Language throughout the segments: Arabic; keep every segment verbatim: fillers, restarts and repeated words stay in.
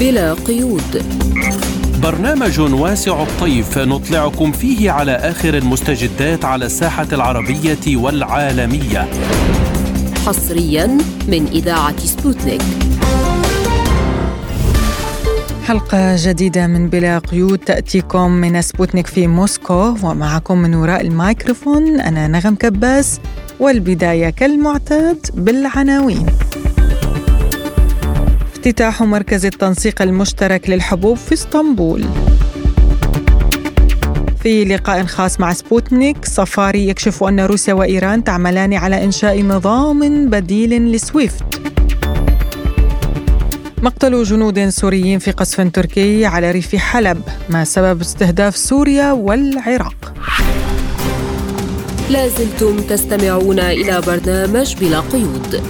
بلا قيود، برنامج واسع الطيف نطلعكم فيه على آخر المستجدات على الساحة العربية والعالمية، حصرياً من إذاعة سبوتنيك. حلقة جديدة من بلا قيود تأتيكم من سبوتنيك في موسكو، ومعكم من وراء الميكروفون أنا نغم كباس. والبداية كالمعتاد بالعناوين. افتتاح مركز التنسيق المشترك للحبوب في اسطنبول. في لقاء خاص مع سبوتنيك، صفاري يكشف أن روسيا وإيران تعملان على إنشاء نظام بديل لسويفت. مقتل جنود سوريين في قصف تركي على ريف حلب، ما سبب استهداف سوريا والعراق؟ لازلتم تستمعون إلى برنامج بلا قيود.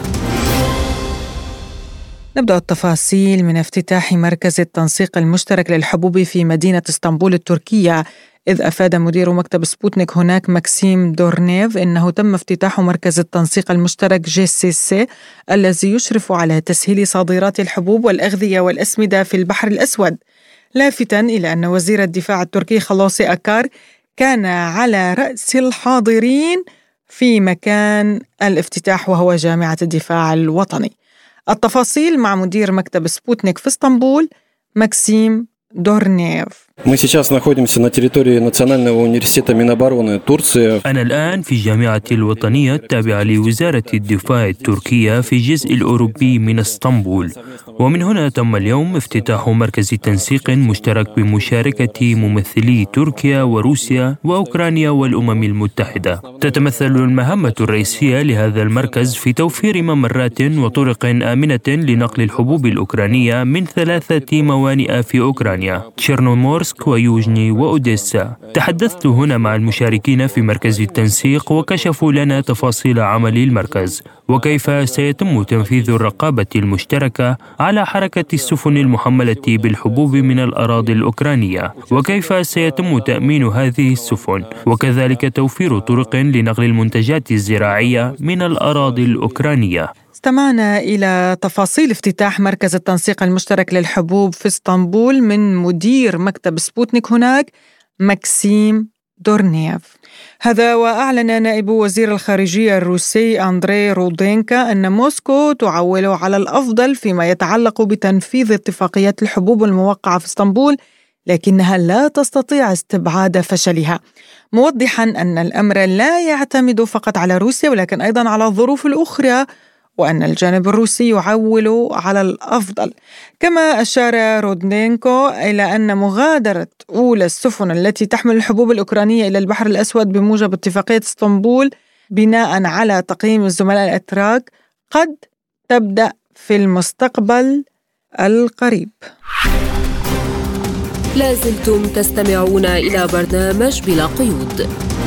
نبدأ التفاصيل من افتتاح مركز التنسيق المشترك للحبوب في مدينة اسطنبول التركية، إذ أفاد مدير مكتب سبوتنيك هناك ماكسيم دورنيف إنه تم افتتاح مركز التنسيق المشترك جي سي سي الذي يشرف على تسهيل صادرات الحبوب والأغذية والأسمدة في البحر الأسود، لافتاً إلى أن وزير الدفاع التركي خلاصي أكار كان على رأس الحاضرين في مكان الافتتاح وهو جامعة الدفاع الوطني. التفاصيل مع مدير مكتب سبوتنيك في اسطنبول ماكسيم دورنيف. Мы сейчас находимся на территории Национального университета Минобороны Турции. أنا الآن في جامعة الوطنية التابعة لوزارة الدفاع التركية في الجزء الأوروبي من اسطنبول، ومن هنا تم اليوم افتتاح مركز تنسيق مشترك بمشاركة ممثلي تركيا وروسيا وأوكرانيا والأمم المتحدة. تتمثل المهمة الرئيسية لهذا المركز في توفير ممرات وطرق آمنة لنقل الحبوب الأوكرانية من ثلاثة موانئ في أوكرانيا، تشيرنومورسك ويوجني وأوديسا. تحدثت هنا مع المشاركين في مركز التنسيق وكشفوا لنا تفاصيل عمل المركز وكيف سيتم تنفيذ الرقابة المشتركة على حركة السفن المحملة بالحبوب من الأراضي الأوكرانية، وكيف سيتم تأمين هذه السفن، وكذلك توفير طرق لنقل المنتجات الزراعية من الأراضي الأوكرانية. استمعنا إلى تفاصيل افتتاح مركز التنسيق المشترك للحبوب في اسطنبول من مدير مكتب سبوتنيك هناك ماكسيم دورنيف. هذا وأعلن نائب وزير الخارجية الروسي أندري رودينكا أن موسكو تعول على الأفضل فيما يتعلق بتنفيذ اتفاقيات الحبوب الموقعة في اسطنبول، لكنها لا تستطيع استبعاد فشلها، موضحا أن الأمر لا يعتمد فقط على روسيا ولكن أيضا على الظروف الأخرى، وأن الجانب الروسي يعول على الأفضل. كما أشار رودنينكو إلى أن مغادرة أولى السفن التي تحمل الحبوب الأوكرانية إلى البحر الأسود بموجب اتفاقية اسطنبول بناء على تقييم الزملاء الأتراك قد تبدأ في المستقبل القريب. لازلتم تستمعون إلى برنامج بلا قيود.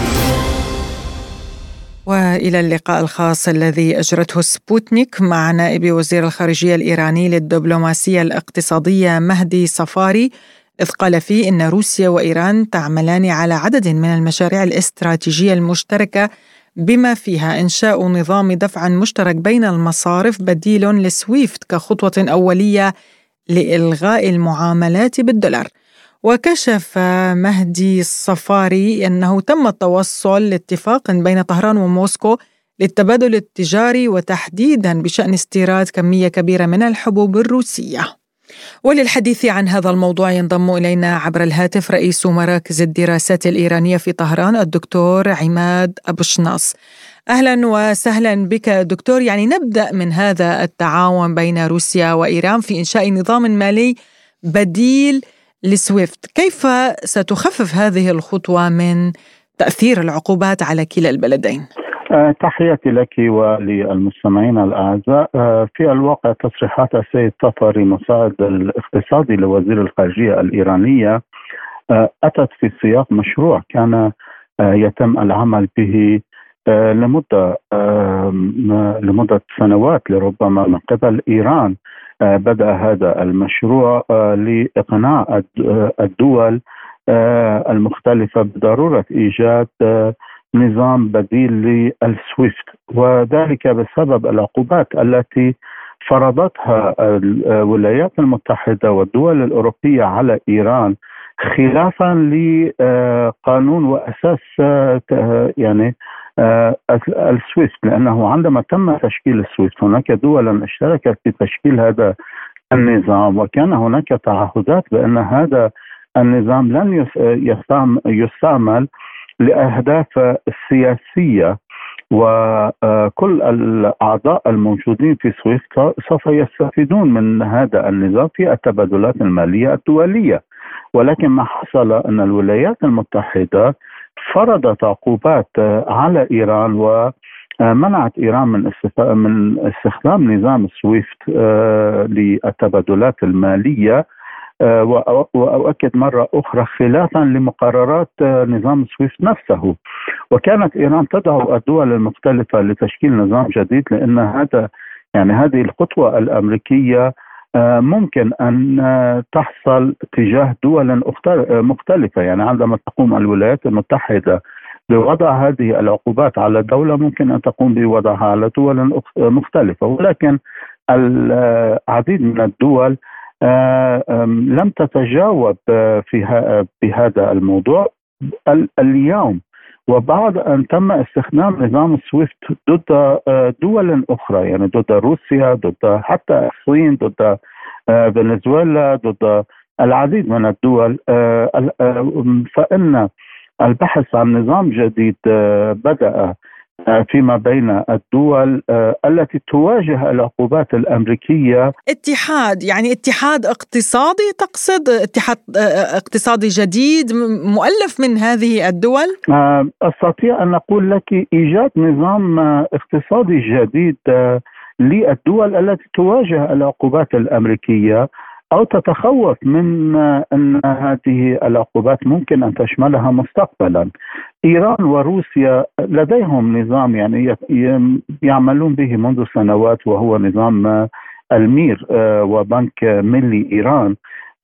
وإلى اللقاء الخاص الذي أجرته سبوتنيك مع نائب وزير الخارجية الإيراني للدبلوماسية الاقتصادية مهدي صفاري، إذ قال فيه إن روسيا وإيران تعملان على عدد من المشاريع الاستراتيجية المشتركة بما فيها إنشاء نظام دفع مشترك بين المصارف بديل لسويفت كخطوة أولية لإلغاء المعاملات بالدولار. وكشف مهدي الصفاري أنه تم التوصل لاتفاق بين طهران وموسكو للتبادل التجاري وتحديدا بشأن استيراد كمية كبيرة من الحبوب الروسية. وللحديث عن هذا الموضوع ينضم إلينا عبر الهاتف رئيس مراكز الدراسات الإيرانية في طهران الدكتور عماد أبو شناص. أهلا وسهلا بك دكتور. يعني نبدأ من هذا التعاون بين روسيا وإيران في إنشاء نظام مالي بديل لسويفت، كيف ستخفف هذه الخطوة من تأثير العقوبات على كلا البلدين؟ تحياتي لك وللمستمعين الأعزاء. في الواقع تصريحات السيد طفري مساعد الاقتصادي لوزير الخارجية الإيرانية أتت في سياق مشروع كان يتم العمل به لمدة لمدة سنوات لربما من قبل إيران. بدأ هذا المشروع لإقناع الدول المختلفة بضرورة إيجاد نظام بديل للسويفت، وذلك بسبب العقوبات التي فرضتها الولايات المتحدة والدول الأوروبية على إيران خلافا لقانون وأساس يعني السويفت، لأنه عندما تم تشكيل السويفت هناك دولا اشتركت في تشكيل هذا النظام، وكان هناك تعهدات بأن هذا النظام لن يستعمل لأهداف سياسية، وكل الأعضاء الموجودين في سويفت سوف يستفيدون من هذا النظام في التبادلات المالية الدولية. ولكن ما حصل أن الولايات المتحدة فرضت عقوبات على إيران ومنعت إيران من من استخدام نظام سويفت للتبادلات المالية، وأؤكد مرة أخرى خلافا لمقررات نظام سويفت نفسه. وكانت إيران تدعو الدول المختلفة لتشكيل نظام جديد، لأن هذا يعني هذه الخطوة الأمريكية ممكن أن تحصل تجاه دول مختلفة. يعني عندما تقوم الولايات المتحدة بوضع هذه العقوبات على دولة ممكن أن تقوم بوضعها على دول مختلفة، ولكن العديد من الدول لم تتجاوب في بهذا الموضوع اليوم. وبعد أن تم استخدام نظام سويفت ضد دول أخرى، يعني ضد روسيا، ضد حتى الصين، ضد فنزويلا، ضد العديد من الدول، فإن البحث عن نظام جديد بدأ فيما بين الدول التي تواجه العقوبات الأمريكية. اتحاد يعني اتحاد اقتصادي تقصد؟ اتحاد اقتصادي جديد مؤلف من هذه الدول؟ أستطيع أن أقول لك إيجاد نظام اقتصادي جديد للدول التي تواجه العقوبات الأمريكية أو تتخوف من أن هذه العقوبات ممكن أن تشملها مستقبلا. إيران وروسيا لديهم نظام يعني يعملون به منذ سنوات، وهو نظام المير وبنك ملي إيران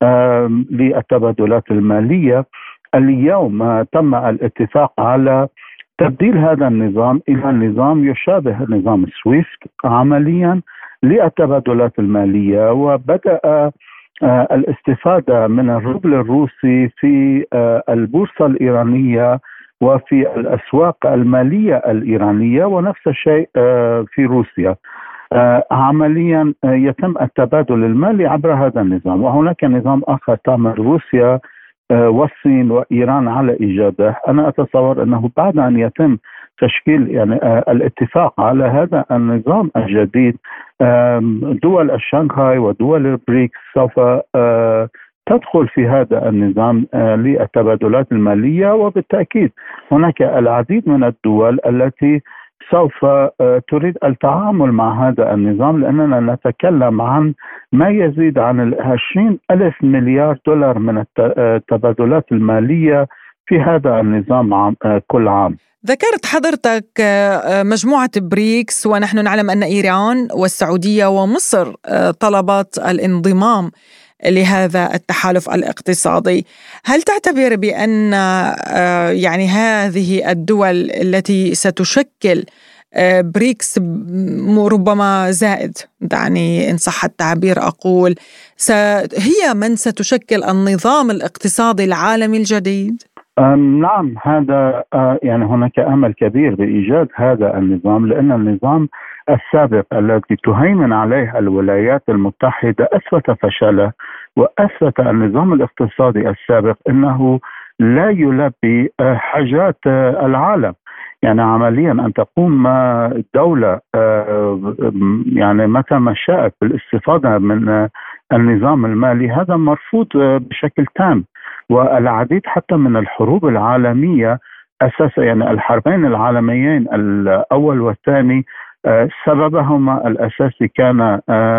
للتبادلات المالية. اليوم تم الاتفاق على تبديل هذا النظام إلى نظام يشابه نظام سويفت عمليا للتبادلات المالية، وبدأ الاستفادة من الروبل الروسي في البورصة الإيرانية وفي الأسواق المالية الإيرانية، ونفس الشيء في روسيا. عمليا يتم التبادل المالي عبر هذا النظام. وهناك نظام آخر تعمل روسيا والصين وإيران على إيجاده. أنا أتصور أنه بعد أن يتم تشكيل يعني الاتفاق على هذا النظام الجديد، دول الشنغهاي ودول البريكس سوف تدخل في هذا النظام للتبادلات المالية، وبالتأكيد هناك العديد من الدول التي سوف تريد التعامل مع هذا النظام، لأننا نتكلم عن ما يزيد عن عشرين ألف مليار دولار من التبادلات المالية في هذا النظام عام كل عام. ذكرت حضرتك مجموعة بريكس، ونحن نعلم أن إيران والسعودية ومصر طلبت الانضمام لهذا التحالف الاقتصادي. هل تعتبر بأن يعني هذه الدول التي ستشكل بريكس ربما زائد، دعني إن صح التعبير أقول، هي من ستشكل النظام الاقتصادي العالمي الجديد؟ نعم، هذا يعني هناك أمل كبير بإيجاد هذا النظام، لأن النظام السابق الذي تهيمن عليه الولايات المتحدة أثبت فشله، وأثبت النظام الاقتصادي السابق أنه لا يلبي حاجات العالم. يعني عمليا أن تقوم دولة يعني متى ما شاءت بالاستفادة من النظام المالي، هذا مرفوض بشكل تام. والعديد حتى من الحروب العالمية أساسا، يعني الحربين العالميين الأول والثاني، سببهما الأساسي كان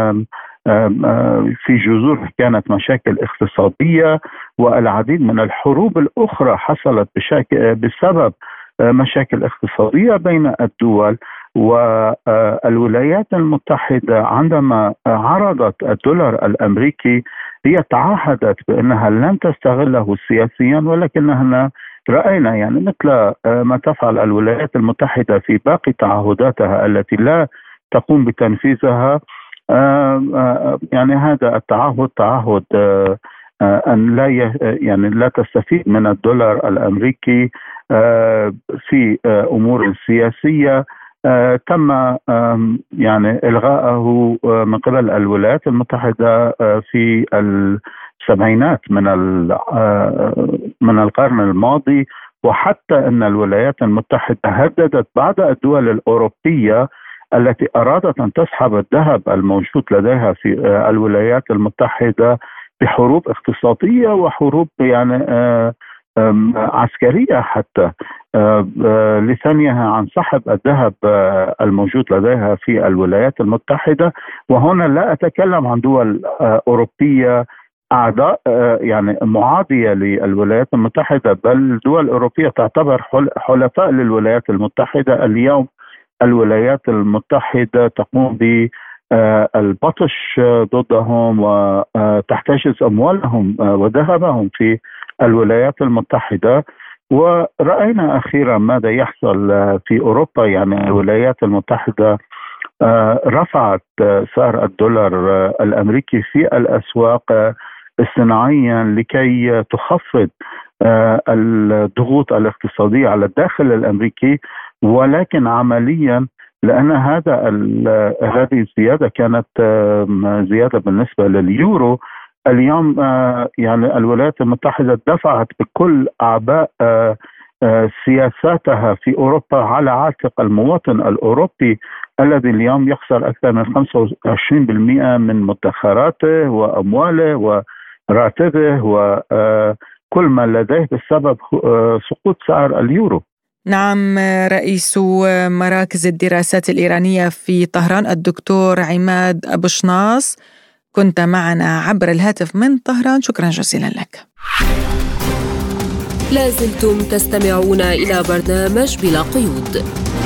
في جذور كانت مشاكل اقتصادية، والعديد من الحروب الأخرى حصلت بشكل بسبب مشاكل اقتصادية بين الدول. والولايات المتحدة عندما عرضت الدولار الأمريكي هي تعهدت بأنها لن تستغله سياسيا، ولكنها رأينا يعني مثل ما تفعل الولايات المتحدة في باقي تعهداتها التي لا تقوم بتنفيذها، يعني هذا التعهد تعهد أن لا يعني لا تستفيد من الدولار الأمريكي في أمور سياسية تم يعني إلغائه من قبل الولايات المتحدة في السبعينات من من القرن الماضي. وحتى أن الولايات المتحدة هددت بعض الدول الأوروبية التي أرادت أن تسحب الذهب الموجود لديها في الولايات المتحدة بحروب اقتصادية وحروب يعني عسكرية حتى لثنيها عن سحب الذهب الموجود لديها في الولايات المتحدة. وهنا لا أتكلم عن دول أوروبية أعداء يعني معادية للولايات المتحدة، بل دول أوروبية تعتبر حلفاء للولايات المتحدة. اليوم الولايات المتحدة تقوم بالبطش ضدهم وتحتجز أموالهم وذهبهم في الولايات المتحدة. ورأينا أخيرا ماذا يحصل في أوروبا. يعني الولايات المتحدة رفعت سعر الدولار الأمريكي في الأسواق اصطناعيا لكي تخفض الضغوط الاقتصادية على الداخل الأمريكي، ولكن عمليا لأن هذا هذه الزيادة كانت زيادة بالنسبة لليورو. اليوم يعني الولايات المتحدة دفعت بكل أعباء سياساتها في أوروبا على عاتق المواطن الأوروبي الذي اليوم يخسر أكثر من خمسة وعشرين بالمئة من مدخراته وأمواله وراتبه وكل ما لديه بسبب سقوط سعر اليورو. نعم، رئيس مراكز الدراسات الإيرانية في طهران الدكتور عماد أبو شناص، كنت معنا عبر الهاتف من طهران. شكرا جزيلا لك. لازلتم تستمعون إلى برنامج بلا قيود.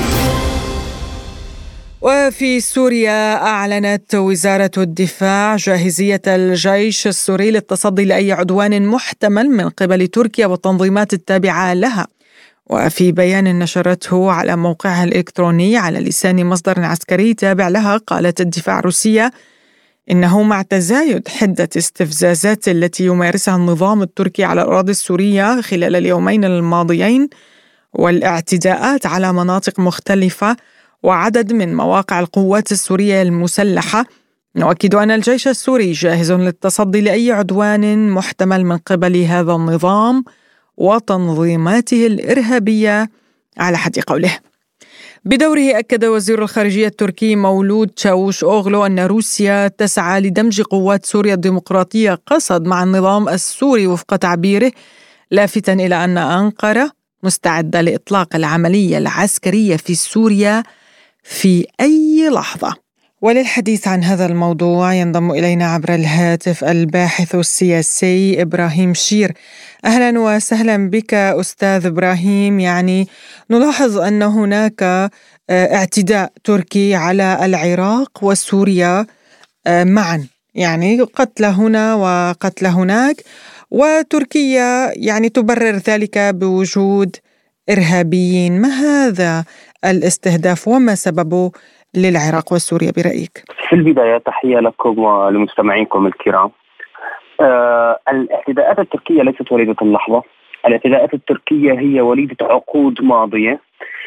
وفي سوريا أعلنت وزارة الدفاع جاهزية الجيش السوري للتصدي لأي عدوان محتمل من قبل تركيا والتنظيمات التابعة لها. وفي بيان نشرته على موقعها الإلكتروني على لسان مصدر عسكري تابع لها، قالت الدفاع الروسية إنه مع تزايد حدة استفزازات التي يمارسها النظام التركي على الأراضي السورية خلال اليومين الماضيين والاعتداءات على مناطق مختلفة وعدد من مواقع القوات السورية المسلحة، نؤكد أن الجيش السوري جاهز للتصدي لأي عدوان محتمل من قبل هذا النظام وتنظيماته الإرهابية على حد قوله. بدوره أكد وزير الخارجية التركي مولود تشاوش أوغلو أن روسيا تسعى لدمج قوات سوريا الديمقراطية قصد مع النظام السوري وفق تعبيره، لافتا إلى أن أنقرة مستعدة لإطلاق العملية العسكرية في سوريا في أي لحظة. وللحديث عن هذا الموضوع ينضم إلينا عبر الهاتف الباحث السياسي إبراهيم شير. أهلا وسهلا بك أستاذ إبراهيم. يعني نلاحظ أن هناك اعتداء تركي على العراق وسوريا معا، يعني قتل هنا وقتل هناك، وتركيا يعني تبرر ذلك بوجود إرهابيين. ما هذا الاستهداف وما سببه للعراق وسوريا برأيك؟ في البداية تحية لكم ولمستمعينكم الكرام. آه، الاعتداءات التركية ليست وليدة اللحظة، الاعتداءات التركية هي وليدة عقود ماضية.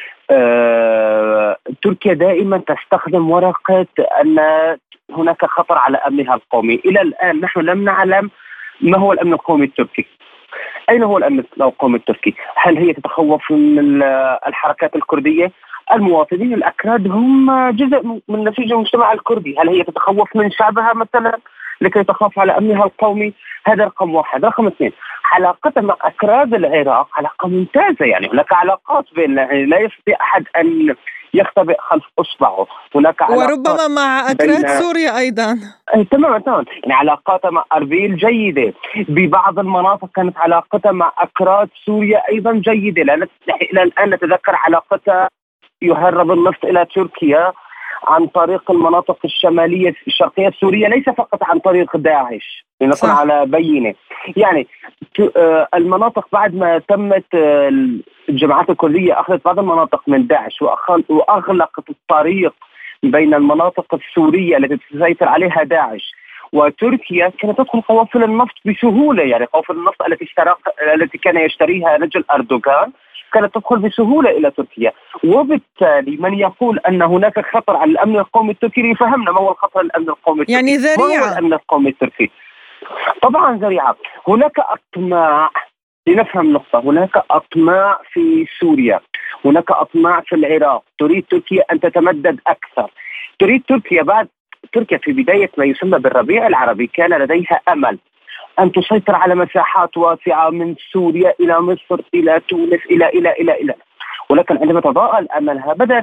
آه، تركيا دائما تستخدم ورقة أن هناك خطر على أمنها القومي. إلى الآن نحن لم نعلم ما هو الأمن القومي التركي. أين هو الأمن القومي التركي؟ هل هي تتخوف من الحركات الكردية؟ المواطنين الأكراد هم جزء من نسيج المجتمع الكردي. هل هي تتخوف من شعبها مثلا لكي تخاف على أمنها القومي؟ هذا رقم واحد. رقم اثنين، علاقتها مع أكراد العراق علاقة ممتازة، يعني هناك علاقات بين، لا يستطيع أحد أن يختبئ خلف أصبعه. هناك وربما مع أكراد سوريا أيضا. تماما تماما، يعني علاقاتها مع أربيل جيدة. ببعض المناطق كانت علاقتها مع أكراد سوريا أيضا جيدة. لا إلى الآن نتذكر علاقتها يهرب النفط إلى تركيا عن طريق المناطق الشمالية الشرقية السورية، ليس فقط عن طريق داعش، لنكون على بينة. يعني المناطق بعد ما تمت الجماعات الكردية أخذت بعض المناطق من داعش وأغلقت الطريق بين المناطق السورية التي تسيطر عليها داعش وتركيا كانت تدخل قوافل النفط بسهولة. يعني قوافل النفط التي اشترى التي كان يشتريها رجل أردوغان كانت تدخل بسهولة إلى تركيا. وبالتالي من يقول أن هناك خطر على الأمن القومي التركي، فهمنا ما هو الخطر على الأمن القومي التركي؟ يعني ذريعة. ما هو الأمن القومي التركي؟ طبعا ذريعة. هناك أطماع، لنفهم نقطة، هناك أطماع في سوريا، هناك أطماع في العراق، تريد تركيا أن تتمدد أكثر. تريد تركيا بعد تركيا في بداية ما يسمى بالربيع العربي كان لديها أمل أن تسيطر على مساحات واسعة من سوريا إلى مصر إلى تونس إلى إلى إلى إلى ولكن عندما تضاءل أملها بدأت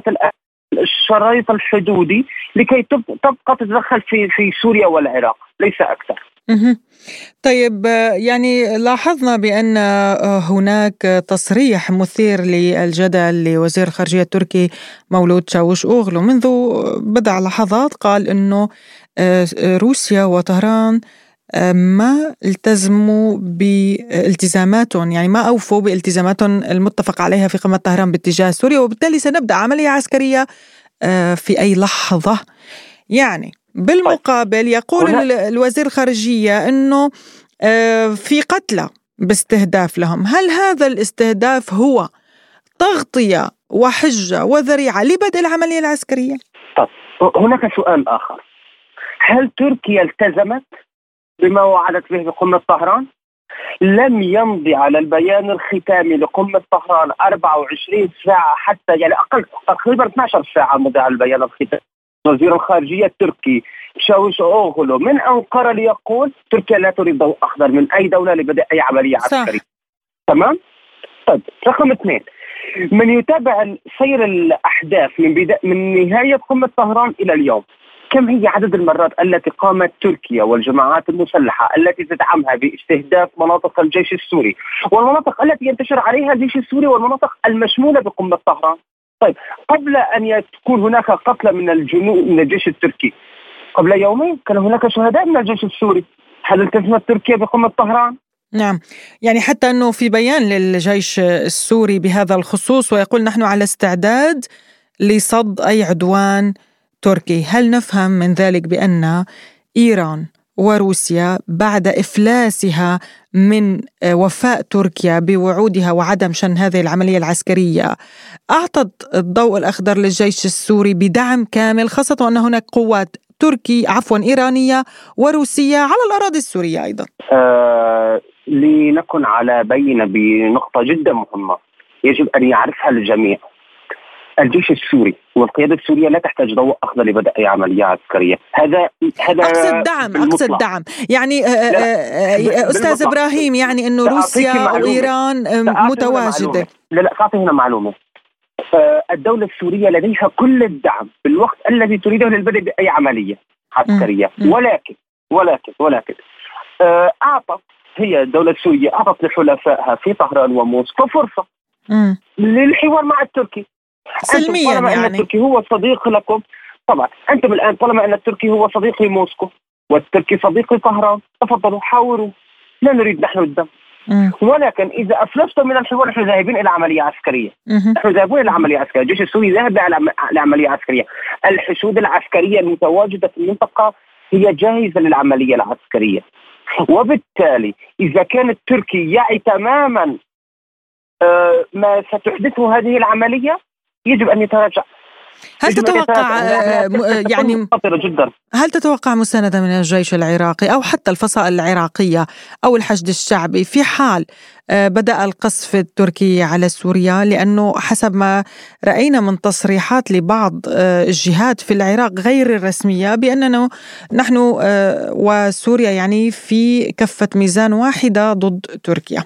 الشريط الحدودي لكي تبقى تتدخل في في سوريا والعراق، ليس أكثر. طيب، يعني لاحظنا بأن هناك تصريح مثير للجدل لوزير الخارجية التركي مولود چاوش أوغلو منذ بضع لحظات، قال أنه روسيا وطهران ما التزموا بالتزاماتهم، يعني ما أوفوا بالتزاماتهم المتفق عليها في قمة طهران باتجاه سوريا، وبالتالي سنبدأ عملية عسكرية في أي لحظة. يعني بالمقابل يقول الوزير الخارجية أنه في قتلى باستهداف لهم. هل هذا الاستهداف هو تغطية وحجة وذريعة لبدء العملية العسكرية؟ طب هناك سؤال آخر، هل تركيا التزمت بما وعدت به بقمة طهران؟ لم يمضي على البيان الختامي لقمة طهران أربعة وعشرين ساعة حتى، يعني أقل تقريبا اثنتي عشرة ساعة مضي على البيان الختامي. وزير الخارجية التركي شاوش أوغلو من أنقرة ليقول تركيا لا تريد ضوء أخضر من أي دولة لبدء أي عملية عسكرية. تمام؟ طيب رقم اثنين، من يتابع سير الأحداث من بداية من نهاية قمة طهران إلى اليوم، كم هي عدد المرات التي قامت تركيا والجماعات المسلحة التي تدعمها باستهداف مناطق الجيش السوري والمناطق التي ينتشر عليها الجيش السوري والمناطق المشمولة بقمة طهران؟ طيب قبل أن تكون هناك قتلى من الجنود من الجيش التركي قبل يومين كان هناك شهداء من الجيش السوري. هل التزمت تركيا بقمة طهران؟ نعم، يعني حتى أنه في بيان للجيش السوري بهذا الخصوص ويقول نحن على استعداد لصد أي عدوان تركي. هل نفهم من ذلك بأن إيران وروسيا بعد إفلاسها من وفاء تركيا بوعودها وعدم شن هذه العملية العسكرية أعطت الضوء الأخضر للجيش السوري بدعم كامل، خاصة وأن هناك قوات تركي عفوا إيرانية وروسية على الأراضي السورية أيضا؟ آه لنكن على بينة بنقطة جدا مهمة يجب أن يعرفها الجميع. الجيش السوري والقيادة السورية لا تحتاج ضوء أخضر لبدء أي عملية عسكرية. هذا هذا أقصد دعم أقصد دعم يعني أستاذ إبراهيم، يعني أنه روسيا وإيران متواجدة. لا لا تعطي هنا معلومة. الدولة السورية لديها كل الدعم في الوقت الذي تريده للبدء بأي عملية عسكرية، ولكن ولكن ولكن أعطت هي الدولة السورية أعطت لحلفائها في طهران وموسكو فرصة م. للحوار مع التركي سلميا. طالما يعني أن التركي هو صديق لكم، طبعا أنتم الآن طالما أن التركي هو صديق لموسكو والتركي صديق لطهران، تفضلوا حاوروا، لا نريد نحن الدم. م. ولكن إذا أفلستم من الحوار نحن ذاهبين إلى عملية عسكرية. م- نحن ذاهبون إلى عملية عسكرية. الجيش السوري ذاهب لعملية عسكرية. الحشود العسكرية المتواجدة في المنطقة هي جاهزة للعملية العسكرية. وبالتالي إذا كان التركي يعي تماما آه ما ستحدثه هذه العملية يجب أن يتراجع. هل تتوقع يعني جدا. هل تتوقع مساندة من الجيش العراقي أو حتى الفصائل العراقية أو الحشد الشعبي في حال بدأ القصف التركي على سوريا؟ لأنه حسب ما رأينا من تصريحات لبعض الجهات في العراق غير الرسمية بأننا نحن وسوريا يعني في كفة ميزان واحدة ضد تركيا.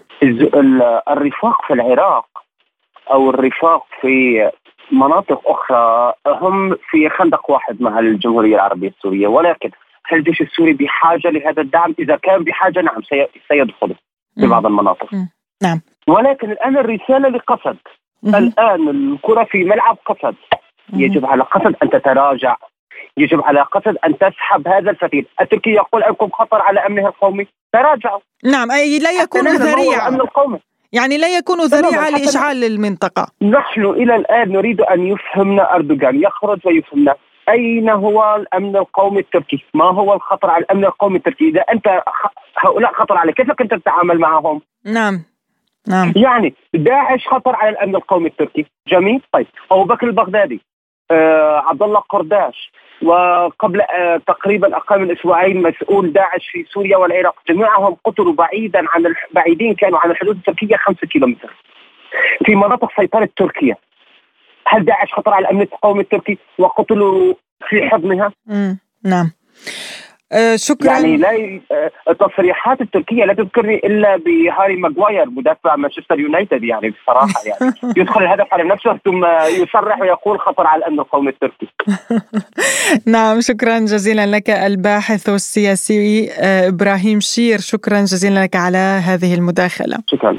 الرفاق في العراق أو الرفاق في مناطق أخرى هم في خندق واحد مع الجمهورية العربية السورية، ولكن هل الجيش السوري بحاجة لهذا الدعم؟ إذا كان بحاجة نعم سيدخل في بعض المناطق. نعم. ولكن الآن الرسالة لقسد، الآن الكرة في ملعب قسد، يجب على قسد أن تتراجع، يجب على قسد أن تسحب هذا الفتيل. التركي يقول أنكم خطر على أمنها القومي، تراجعوا. نعم، أي لا يكون ذريعة، يعني لا يكون ذريعة لإشعال المنطقة. نحن إلى الآن نريد أن يفهمنا أردوغان، يخرج ويفهمنا أين هو الأمن القومي التركي؟ ما هو الخطر على الأمن القومي التركي؟ إذا أنت هؤلاء خطر عليك كيف كنت تتعامل معهم؟ نعم نعم يعني داعش خطر على الأمن القومي التركي. جميل. طيب أبو بكر البغدادي، آه، عبد الله قرداش، وقبل آه، تقريبا أقل من أسبوعين مسؤول داعش في سوريا والعراق، جميعهم قتلوا بعيدا عن الح... بعيدين كانوا عن الحدود التركية خمسة كيلومتر في مناطق سيطرة تركيا. هل داعش خطر على الأمن القومي التركي وقتلوا في حضنها؟ مم. نعم. أه شكرا. يعني لا التصريحات التركية لا تذكرني إلا بهاري ماغواير مدافع مانشستر يونايتد، يعني بصراحة يعني يدخل الهدف على نفسه ثم يصرح ويقول خطر على الأمن القومي التركي. نعم شكرا جزيلا لك الباحث السياسي إبراهيم شير، شكرا جزيلا لك على هذه المداخلة. شكرا.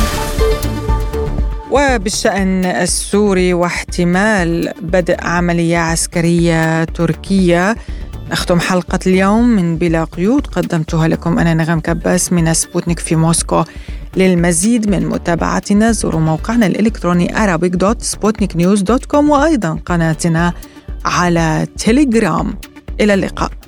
وبالشأن السوري واحتمال بدء عملية عسكرية تركية، نختم حلقة اليوم من بلا قيود قدمتها لكم أنا نغم كباس من سبوتنيك في موسكو. للمزيد من متابعتنا زوروا موقعنا الإلكتروني arabic دوت سبوتنيك نيوز دوت كوم وأيضا قناتنا على تيليجرام. إلى اللقاء.